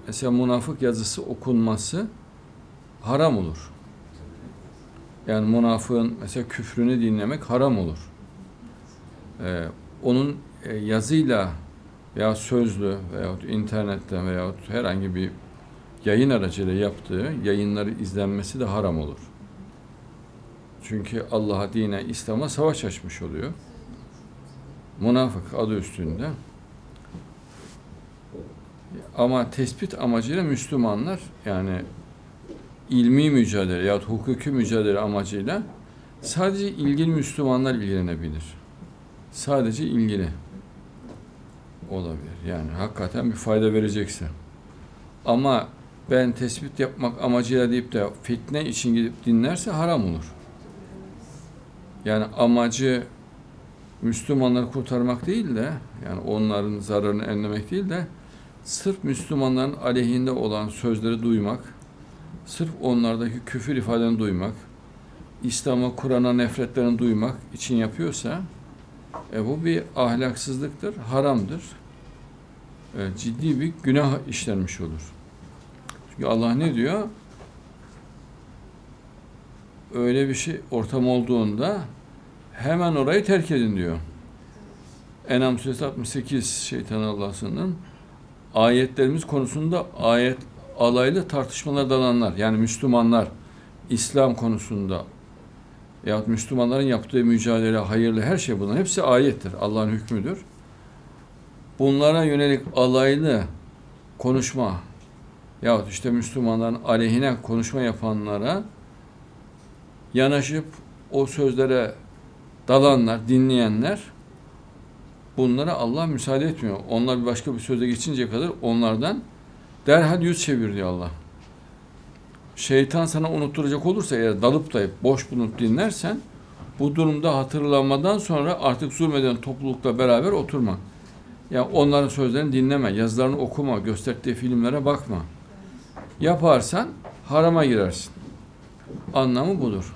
mesela münafık yazısı okunması haram olur. Yani münafığın mesela küfrünü dinlemek haram olur. Onun yazıyla veya sözlü veyahut internetten veyahut herhangi bir yayın aracıyla yaptığı yayınları izlenmesi de haram olur. Çünkü Allah'a, dine, İslam'a savaş açmış oluyor. Münafık adı üstünde. Ama tespit amacıyla Müslümanlar, yani ilmi mücadele ya hukuki mücadele amacıyla sadece ilgili Müslümanlar ilgilenebilir. Sadece ilgili olabilir. Yani hakikaten bir fayda verecekse. Ama ben tespit yapmak amacıyla deyip de fitne için gidip dinlerse haram olur. Yani amacı Müslümanları kurtarmak değil de, yani onların zararını önlemek değil de sırf Müslümanların aleyhinde olan sözleri duymak, sırf onlardaki küfür ifadelerini duymak, İslam'a, Kur'an'a nefretlerini duymak için yapıyorsa bu bir ahlaksızlıktır, haramdır. Ciddi bir günah işlenmiş olur. Çünkü Allah ne diyor? Öyle bir şey ortam olduğunda hemen orayı terk edin diyor. En'am suresi 68 Şeytan Allah'ın ayetlerimiz konusunda alaylı tartışmalar dalanlar, yani Müslümanlar İslam konusunda yahut Müslümanların yaptığı mücadele, hayırlı her şey, bunların hepsi ayettir. Allah'ın hükmüdür. Bunlara yönelik alaylı konuşma yahut işte Müslümanların aleyhine konuşma yapanlara yanaşıp o sözlere dalanlar, dinleyenler, bunlara Allah müsaade etmiyor. Onlar başka bir söze geçinceye kadar onlardan derhal yüz çevir diyor Allah. Şeytan sana unutturacak olursa, eğer dalıp da boş bulunup dinlersen, bu durumda hatırlanmadan sonra artık zulmeden toplulukla beraber oturma. Yani onların sözlerini dinleme, yazılarını okuma, gösterdiği filmlere bakma. Yaparsan harama girersin. Anlamı budur.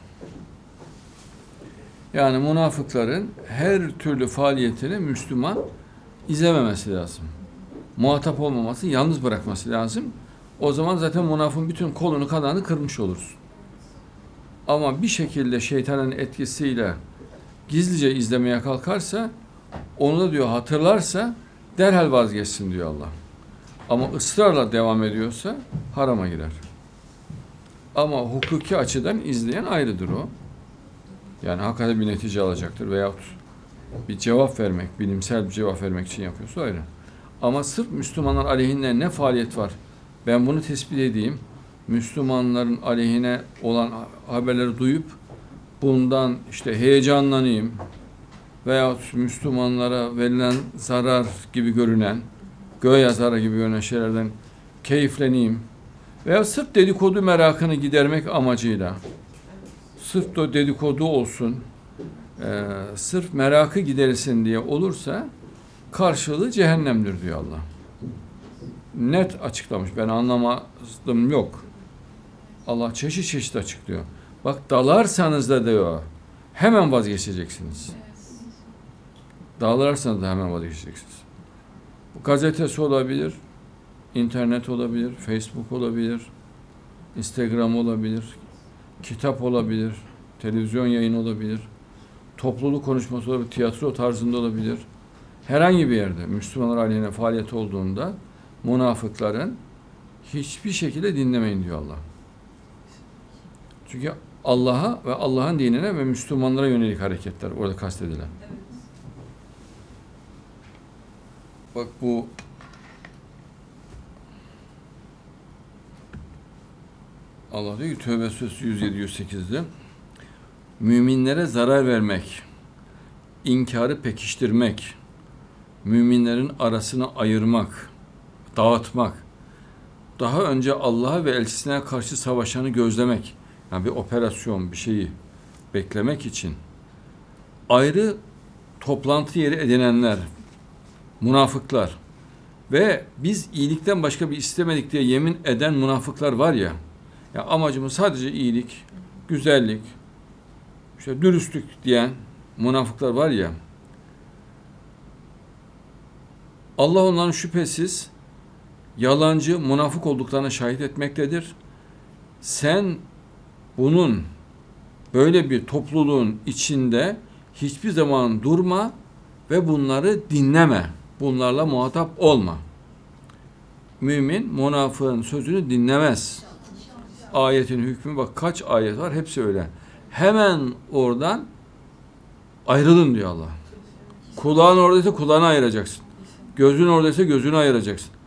Yani münafıkların her türlü faaliyetini Müslüman izlememesi lazım. Muhatap olmaması, yalnız bırakması lazım. O zaman zaten münafığın bütün kolunu kanadını kırmış olursun. Ama bir şekilde şeytanın etkisiyle gizlice izlemeye kalkarsa, onu da diyor hatırlarsa derhal vazgeçsin diyor Allah. Ama ısrarla devam ediyorsa harama girer. Ama hukuki açıdan izleyen ayrıdır o. Yani hakikaten bir netice alacaktır veyahut bir cevap vermek, bilimsel bir cevap vermek için yapıyorsa ayrı. Ama sırf Müslümanlar aleyhine ne faaliyet var, ben bunu tespit edeyim, Müslümanların aleyhine olan haberleri duyup bundan işte heyecanlanayım veyahut Müslümanlara verilen zarar gibi görünen, göğe zararı gibi görünen şeylerden keyifleneyim veya sırf dedikodu merakını gidermek amacıyla, sırf da dedikodu olsun, sırf merakı giderilsin diye olursa karşılığı cehennemdir diyor Allah. Net açıklamış. Ben anlamadım yok. Allah çeşit çeşit açıklıyor. Bak dalarsanız da diyor, hemen vazgeçeceksiniz. Dalarsanız da hemen vazgeçeceksiniz. Bu gazetesi olabilir, internet olabilir, Facebook olabilir, Instagram olabilir, kitap olabilir, televizyon yayını olabilir, topluluk konuşması olabilir, tiyatro tarzında olabilir. Herhangi bir yerde Müslümanlar aleyhine faaliyet olduğunda münafıkların hiçbir şekilde dinlemeyin diyor Allah. Çünkü Allah'a ve Allah'ın dinine ve Müslümanlara yönelik hareketler orada kastedilen. Bak bu Allah diyor ki Tövbe Suresi 107-108'de müminlere zarar vermek, inkarı pekiştirmek, müminlerin arasını ayırmak, dağıtmak, daha önce Allah'a ve elçisine karşı savaşanı gözlemek, yani bir operasyon, bir şeyi beklemek için ayrı toplantı yeri edinenler, münafıklar ve biz iyilikten başka bir istemedik diye yemin eden münafıklar var ya, ya amacımız sadece iyilik, güzellik, işte dürüstlük diyen münafıklar var ya, Allah onların şüphesiz yalancı, münafık olduklarına şahit etmektedir. Sen bunun böyle bir topluluğun içinde hiçbir zaman durma ve bunları dinleme. Bunlarla muhatap olma. Mümin münafığın sözünü dinlemez. Ayetin hükmü, bak kaç ayet var, hepsi öyle. Hemen oradan ayrılın diyor Allah. Kulağın oradaysa kulağını ayıracaksın. Gözün oradaysa gözünü ayıracaksın.